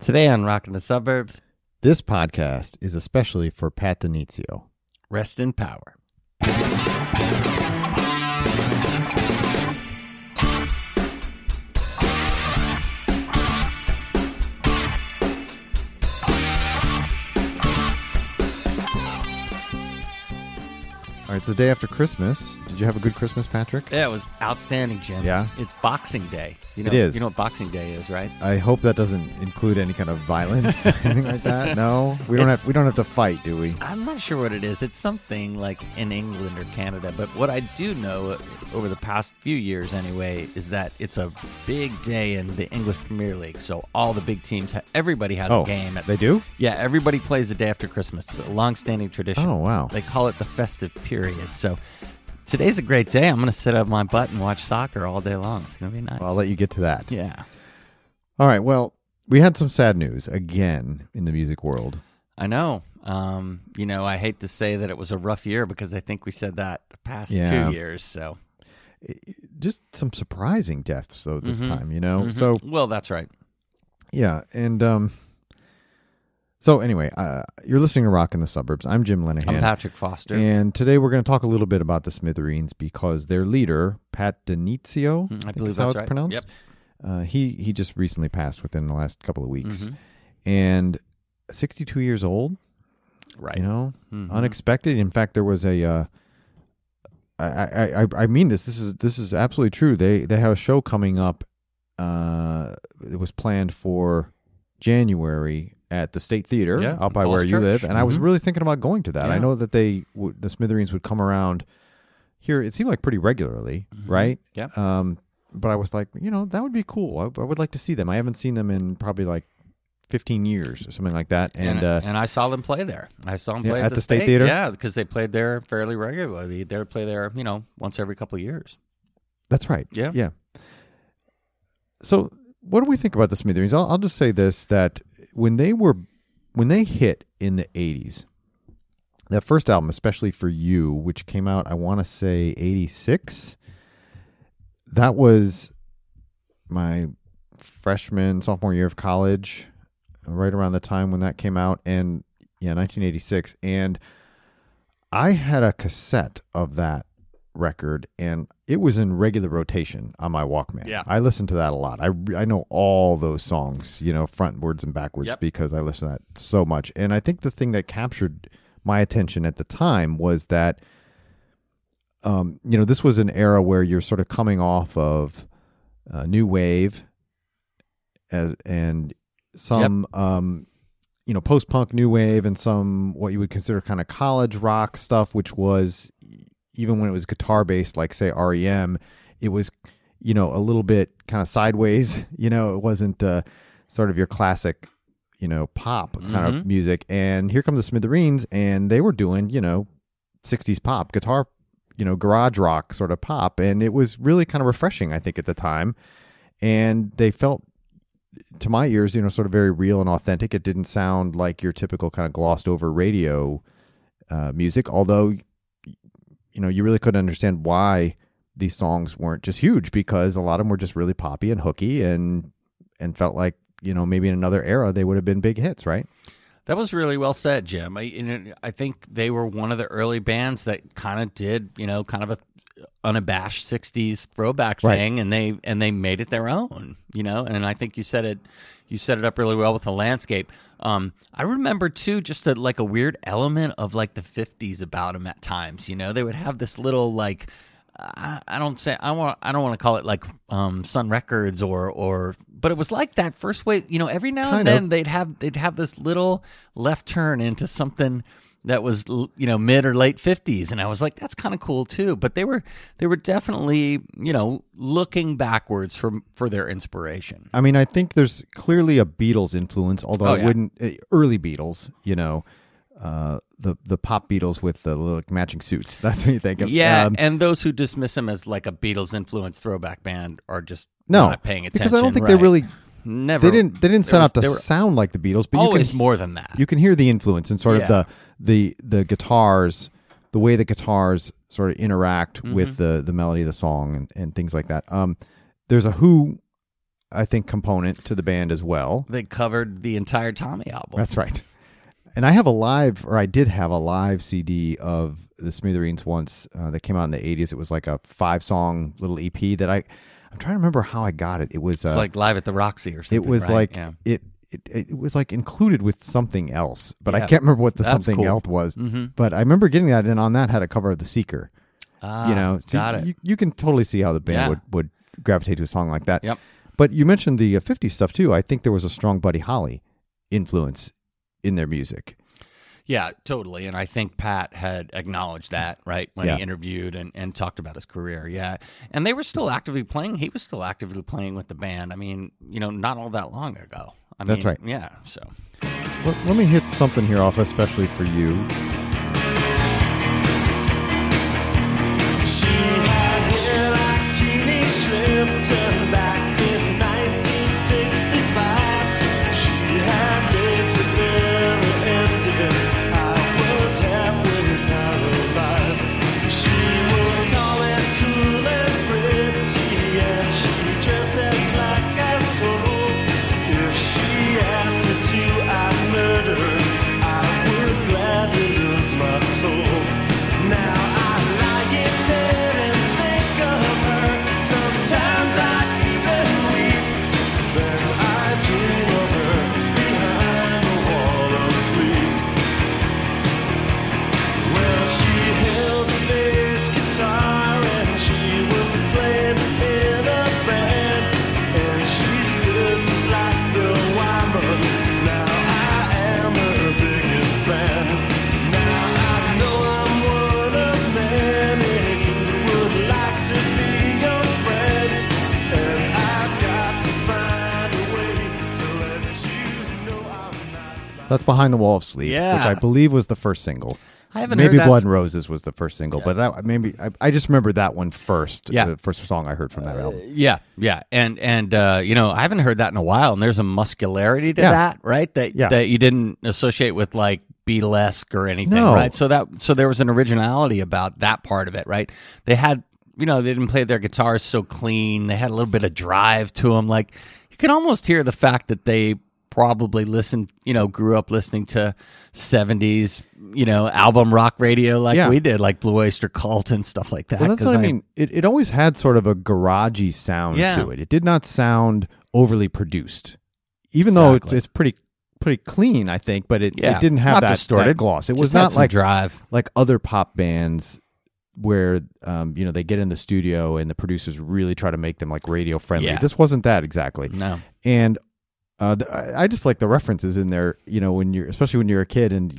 Today on Rockin' the Suburbs, This podcast is especially for Pat Denizio. Rest in Power. All right, it's the day after Christmas. Did you have a good Christmas, Patrick? Yeah, it was outstanding, Jim. Yeah? It's Boxing Day. You know, It is. You know what Boxing Day is, right? I hope that doesn't include any kind of violence or anything like that. No, we don't have to fight, do we? I'm not sure what it is. It's something like in England or Canada. But what I do know over the past few years anyway is that it's a big day in the English Premier League. So all the big teams, everybody has a game. They do? Yeah, everybody plays the day after Christmas. It's a long-standing tradition. Oh, wow. They call it the festive period. So today's a great day. I'm going to sit up my butt and watch soccer all day long. It's going to be nice. Well, I'll let you get to that. Yeah. All right, well, we had some sad news again in the music world. I know. I hate to say that it was a rough year because I think we said that the past 2 years. So Just some surprising deaths, though, this time, you know? Mm-hmm. So, well, that's right. yeah, and so anyway, you're listening to Rock in the Suburbs. I'm Jim Lenahan. I'm Patrick Foster. And today we're going to talk a little bit about the Smithereens because their leader, Pat Denizio, I believe is how that's it's right. pronounced. Yep. He just recently passed within the last couple of weeks. Mm-hmm. And 62 years old. Right. You know, Mm-hmm. unexpected. In fact, there was a I mean this is absolutely true. They have a show coming up. It was planned for January at the State Theater out by Falls where you Church. live, and I was really thinking about going to that. Yeah. I know that the Smithereens would come around here. It seemed like pretty regularly, right? Yeah. But I was like, that would be cool. I would like to see them. I haven't seen them in probably like 15 years or something like that. And I saw them play there. I saw them play at the State Theater? Yeah, because they played there fairly regularly. They would play there, once every couple of years. that's right. Yeah. Yeah. So what do we think about the Smithereens? I'll just say this, that when they hit in the 80s, that first album, Especially for You, which came out, I want to say 86, that was my sophomore year of college, right around the time when that came out, and 1986. And I had a cassette of that record, and it was in regular rotation on my Walkman. Yeah. I listened to that a lot. I know all those songs, frontwards and backwards, because I listened to that so much. And I think the thing that captured my attention at the time was that, this was an era where you're sort of coming off of new wave and some, post-punk new wave and some what you would consider kind of college rock stuff, which was, even when it was guitar-based, like, say, REM, it was, a little bit kind of sideways. It wasn't sort of your classic, pop kind of music. And here come the Smithereens, and they were doing, 60s pop, guitar, garage rock sort of pop. And it was really kind of refreshing, I think, at the time. And they felt, to my ears, sort of very real and authentic. It didn't sound like your typical kind of glossed over radio music, although you really couldn't understand why these songs weren't just huge, because a lot of them were just really poppy and hooky and felt like, maybe in another era they would have been big hits, right? That was really well said, Jim. I think they were one of the early bands that kind of did, kind of a unabashed 60s throwback thing, and they made it their own, and I think you set it up really well with the landscape. I remember too, just a weird element of like the 50s about them at times. They would have this little like, I don't want to call it like Sun Records or but it was like that first wave. Every now and then they'd have this little left turn into something that was mid or late 50s, and I was like, that's kind of cool too. But they were definitely looking backwards for their inspiration. I mean, I think there's clearly a Beatles influence, although I wouldn't early Beatles, the pop Beatles with the little matching suits. That's what you think of. Yeah, and those who dismiss them as like a Beatles influenced throwback band are just not paying attention. Because I don't think they really never. They didn't set out to sound like the Beatles, but always more than that. You can hear the influence and sort of the guitars, the way the guitars sort of interact with the melody of the song and things like that. There's a Who I think, component to the band as well. They covered the entire Tommy album. That's right. And I did have a live CD of the Smithereens once that came out in the 80s. It was like a 5-song little EP that I'm trying to remember how I got it. It was it's like Live at the Roxy or something. It was right? It was like included with something else, but I can't remember what the something cool. else was. Mm-hmm. But I remember getting that, and on that had a cover of The Seeker. So got it. You can totally see how the band would gravitate to a song like that. Yep. But you mentioned the 50s stuff too. I think there was a strong Buddy Holly influence in their music. Yeah, totally. And I think Pat had acknowledged that, right, when he interviewed and talked about his career. Yeah. And they were still actively playing. He was still actively playing with the band. I mean, not all that long ago. That's right. Yeah, so. Well, let me hit something here off, especially for you. She had hair like Jeannie Shrimp turned back in 1965. She had legs that never ended. I was halfway paralyzed. She was tall and cool and pretty, and she dressed as black as coal. If she asked me to, I'd murder her. I would gladly lose my soul. Now I lie in bed and think of her. Sometimes I even weep. Then I dream of her behind the wall of sleep. Well, she held a bass guitar and she was playing in a band, and she stood just like Bill Wyman. Now I am her biggest fan. Now I know I'm one of many who would like to be your friend, and I've got to find a way to let you know I'm not. That's Behind the Wall of Sleep, Yeah. which I believe was the first single. I haven't Maybe heard that. Blood and Roses was the first single, but I just remember that one first. Yeah. The first song I heard from that album. Yeah. And I haven't heard that in a while, and there's a muscularity to that, right? That you didn't associate with like Beatlesque or anything, No. right? So there was an originality about that part of it, right? They had, they didn't play their guitars so clean. They had a little bit of drive to them. Like you can almost hear the fact that they probably grew up listening to 70s, album rock radio like we did, like Blue Oyster Cult and stuff like that. Well, that's what I mean. It always had sort of a garagey sound to it. It did not sound overly produced, even though it's pretty clean, I think. But it didn't have not distorted. that gloss. It Just was had not some drive like other pop bands where they get in the studio and the producers really try to make them like radio friendly. Yeah. This wasn't that exactly. No. And I just like the references in there, especially when you're a kid, and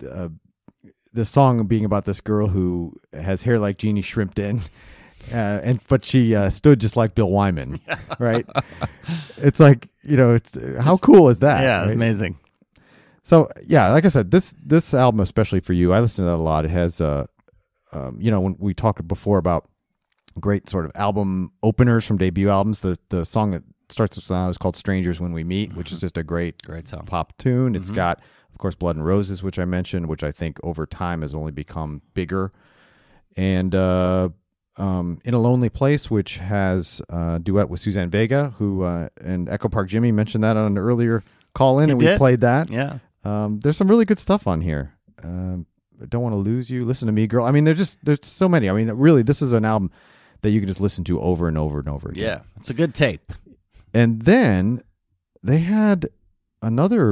the song being about this girl who has hair like Jeannie Shrimpton, but she stood just like Bill Wyman, right? It's like, it's how cool is that? Yeah, right? amazing. So yeah, like I said, this album, especially for you, I listen to that a lot. It has, when we talked before about great sort of album openers from debut albums, the song that starts us out is called "Strangers When We Meet," which is just a great song, pop tune. It's got, of course, "Blood and Roses," which I mentioned, which I think over time has only become bigger, and "In a Lonely Place," which has a duet with Suzanne Vega, who and Echo Park Jimmy mentioned that on an earlier call-in, and we played that. Yeah, there's some really good stuff on here. "Don't Want to Lose You," "Listen to Me, Girl." I mean, there's so many. I mean, really, this is an album that you can just listen to over and over and over again. Yeah, it's a good tape. And then they had another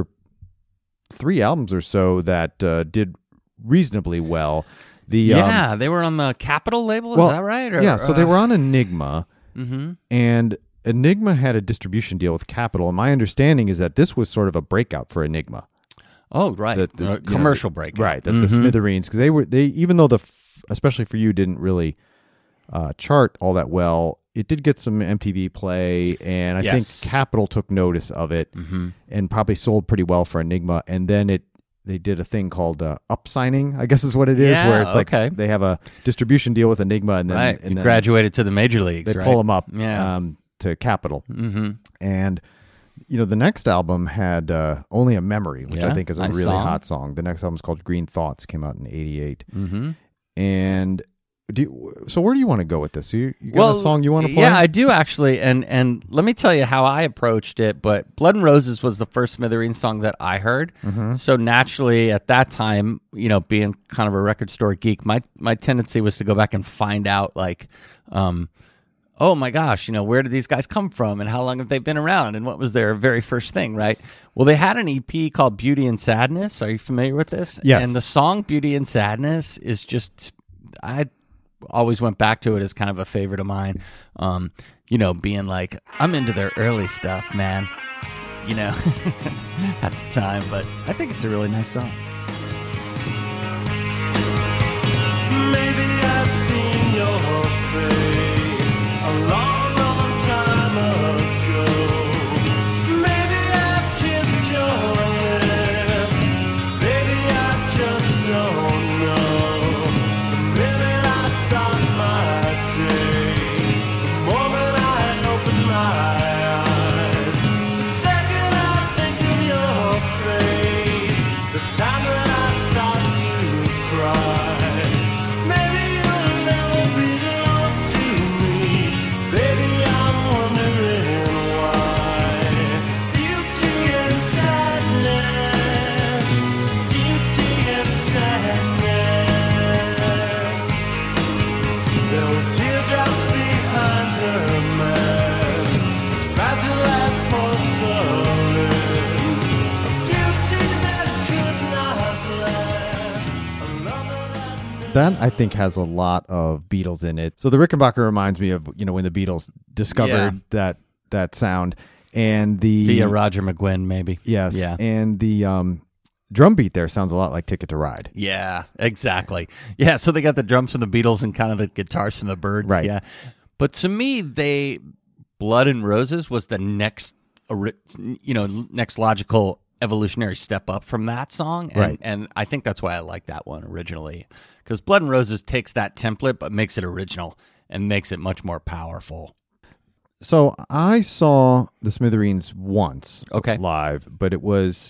3 albums or so that did reasonably well. They were on the Capitol label, is that right? So they were on Enigma, mm-hmm. and Enigma had a distribution deal with Capitol, and my understanding is that this was sort of a breakout for Enigma. Oh, right. Commercial breakout. Right, that the Smithereens, because they even though especially for You, didn't really chart all that well, it did get some MTV play, and I think Capitol took notice of it and probably sold pretty well for Enigma. And then they did a thing called up-signing, I guess is what it is, where it's like they have a distribution deal with Enigma, and then, and then graduated to the major leagues. They pull them up to Capitol. Mm-hmm. And the next album had Only a Memory, which I think is a really hot song. The next album is called Green Thoughts, came out in '88. Mm-hmm. And So where do you want to go with this? You got a song you want to play? Yeah, I do actually, and let me tell you how I approached it. But Blood and Roses was the first Smithereens song that I heard. So naturally, at that time, being kind of a record store geek, my tendency was to go back and find out, like, oh my gosh, where did these guys come from, and how long have they been around, and what was their very first thing, right? Well, they had an EP called Beauty and Sadness. Are you familiar with this? Yes. And the song Beauty and Sadness is just, I always went back to it as kind of a favorite of mine. Being like, I'm into their early stuff, man, at the time, but I think it's a really nice song. Maybe I've seen your face a long, long time ago. Maybe I've kissed your lips. Maybe I just don't know. The minute I start my day, the moment I open my eyes, the second I think of your face, the time that I start to cry. Maybe you'll never belong to me. Baby, I'm wondering why. Beauty and sadness. Beauty and sadness. There were teardrops behind her mask, as fragile as porcelain. A beauty that could not last. A lover that That I think has a lot of Beatles in it. So the Rickenbacker reminds me of when the Beatles discovered that sound, and the Via Roger McGuinn, maybe. yes, Yeah. and the drum beat there sounds a lot like Ticket to Ride. Yeah, exactly. Yeah, so they got the drums from the Beatles and kind of the guitars from the Byrds. Right. Yeah. But to me, Blood and Roses was the next logical evolutionary step up from that song. And, Right. and I think that's why I like that one originally. Because Blood and Roses takes that template but makes it original and makes it much more powerful. So I saw the Smithereens once live, but it was,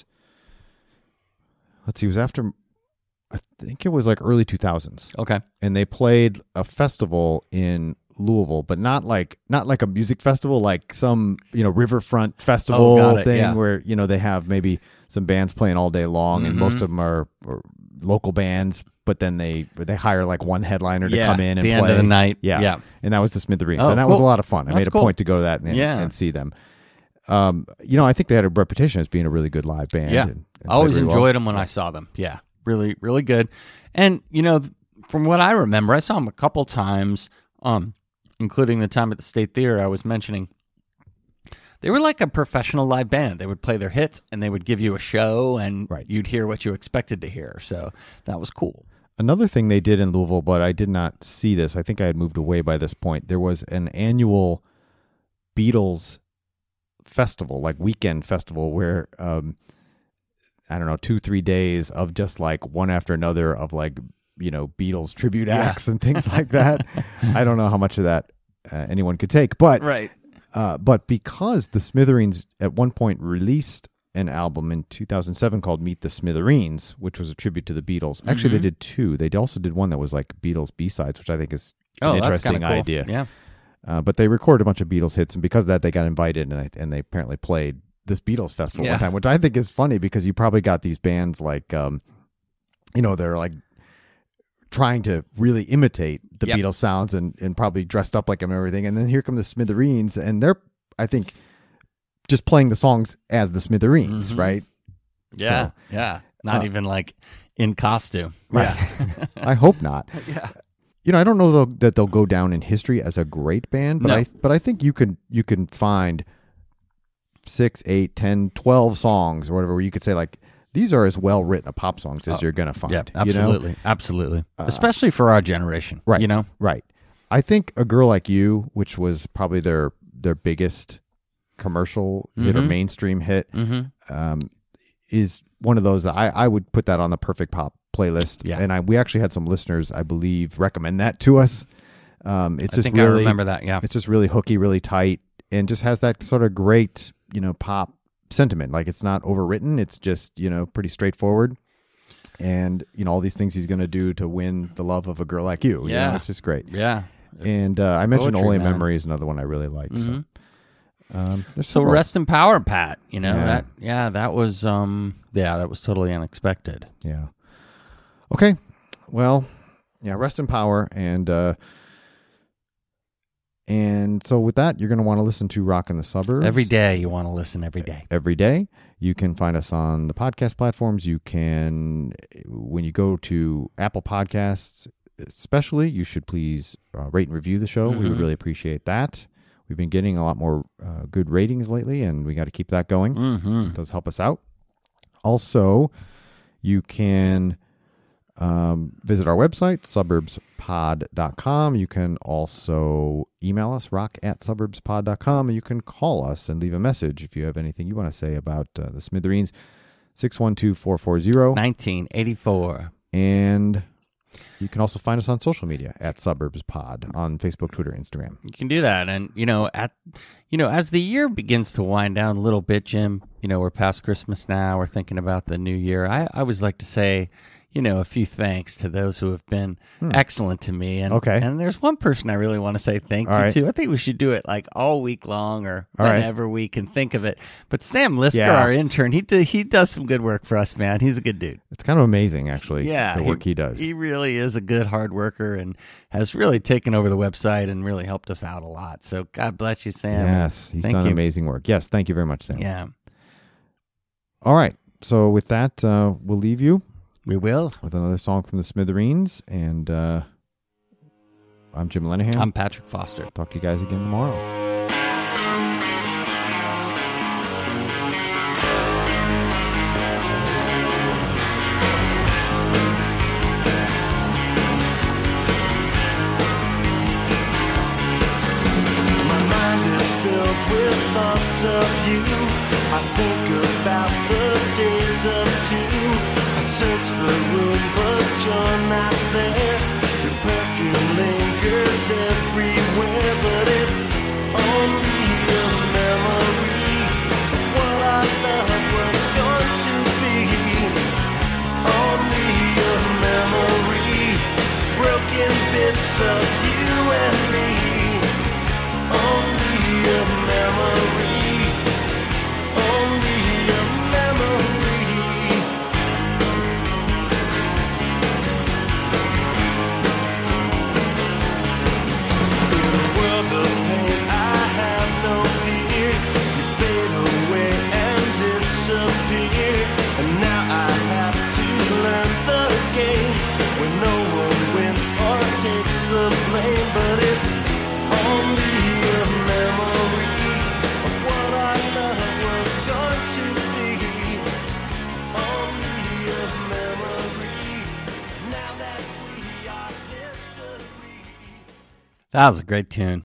it was after, I think it was like early 2000s. Okay. And they played a festival in Louisville, but not like a music festival, like some, riverfront festival got it, thing yeah. where, they have maybe some bands playing all day long and most of them are local bands, but then they hire like one headliner to come in and the play. end of the night. Yeah. Yeah. And that was the Smithereens. Oh, and that was a cool. lot of fun. I That's made a cool. point to go to that and see them. I think they had a reputation as being a really good live band. Yeah. and I always played really well. enjoyed them when I saw them. Yeah. Really, really good. And, from what I remember, I saw them a couple times, including the time at the State Theater I was mentioning. They were like a professional live band. They would play their hits and they would give you a show and Right. you'd hear what you expected to hear. So that was cool. Another thing they did in Louisville, but I did not see this. I think I had moved away by this point. There was an annual Beatles festival, like weekend festival, where I don't know, 2-3 days of just like one after another of like Beatles tribute acts and things like that. I don't know how much of that anyone could take, but Right. but because the Smithereens at one point released an album in 2007 called Meet the Smithereens, which was a tribute to the Beatles. Actually, they did two. They also did one that was like Beatles B-sides, which I think is an That's interesting kinda cool. idea. Yeah. But they recorded a bunch of Beatles hits, and because of that, they got invited, and they apparently played this Beatles festival one time, which I think is funny because you probably got these bands like, they're like trying to really imitate the Beatles sounds and probably dressed up like them and everything. And then here come the Smithereens, and they're, I think, just playing the songs as the Smithereens, right? Yeah. So, yeah. Not even like in costume. Right. Yeah. I hope not. Yeah. I don't know though that they'll go down in history as a great band, but No. I think you can find 6, 8, 10, 12 songs or whatever where you could say like these are as well written a pop songs as you're gonna find. Yeah, absolutely. Absolutely. Especially for our generation. Right. Right. I think A Girl Like You, which was probably their biggest commercial hit or mainstream hit, is one of those that I would put that on the perfect pop playlist. Yeah. And we actually had some listeners, I believe, recommend that to us. It's just I really, remember that. Yeah. it's just really hooky, really tight, and just has that sort of great, pop sentiment. Like it's not overwritten. It's just, pretty straightforward. and all these things he's going to do to win the love of a girl like you. Yeah. It's just great. Yeah. And I mentioned Poetry, Only man. Memory is another one I really like. So, there's So several. rest in power, Pat. Yeah. That was that was totally unexpected. Yeah. Okay. Well, yeah, rest in power. And so with that, you're going to want to listen to Rock in the Suburbs. Every day you want to listen every day. Every day. You can find us on the podcast platforms. You can, when you go to Apple Podcasts, especially, you should please rate and review the show. We would really appreciate that. We've been getting a lot more good ratings lately, and we got to keep that going. It does help us out. Also, you can visit our website, suburbspod.com. You can also email us, rock@suburbspod.com, and you can call us and leave a message if you have anything you want to say about the Smithereens, 612-440. 1984. And you can also find us on social media at SuburbsPod on Facebook, Twitter, Instagram. You can do that, and as the year begins to wind down a little bit, Jim. We're past Christmas now. We're thinking about the new year. I always like to say, a few thanks to those who have been excellent to me. And Okay. and there's one person I really want to say thank All you right. to. I think we should do it like all week long or All right. whenever we can think of it. But Sam Lisker, Yeah. our intern, he does some good work for us, man. He's a good dude. It's kind of amazing, actually, Yeah, the work he does. He really is a good hard worker and has really taken over the website and really helped us out a lot. So God bless you, Sam. Yes, he's Thank done you. amazing work. Yes, thank you very much, Sam. Yeah, All right. So with that, we'll leave you we will. with another song from the Smithereens. And I'm Jim Lenahan. I'm Patrick Foster. Talk to you guys again tomorrow. My mind is filled with thoughts of you. I think about the days of two. I search the room, but you're not there. Your perfume lingers everywhere, but it's only a memory of what our love was going to be. Only a memory, broken bits of you and me. Only a memory, only a memory. In a world of pain, I have no fear. You fade away and disappear, and now I have to learn the game where no one wins or takes the blame, but it's only a memory of what our love was going to be. Only a memory, now that we are history. That was a great tune.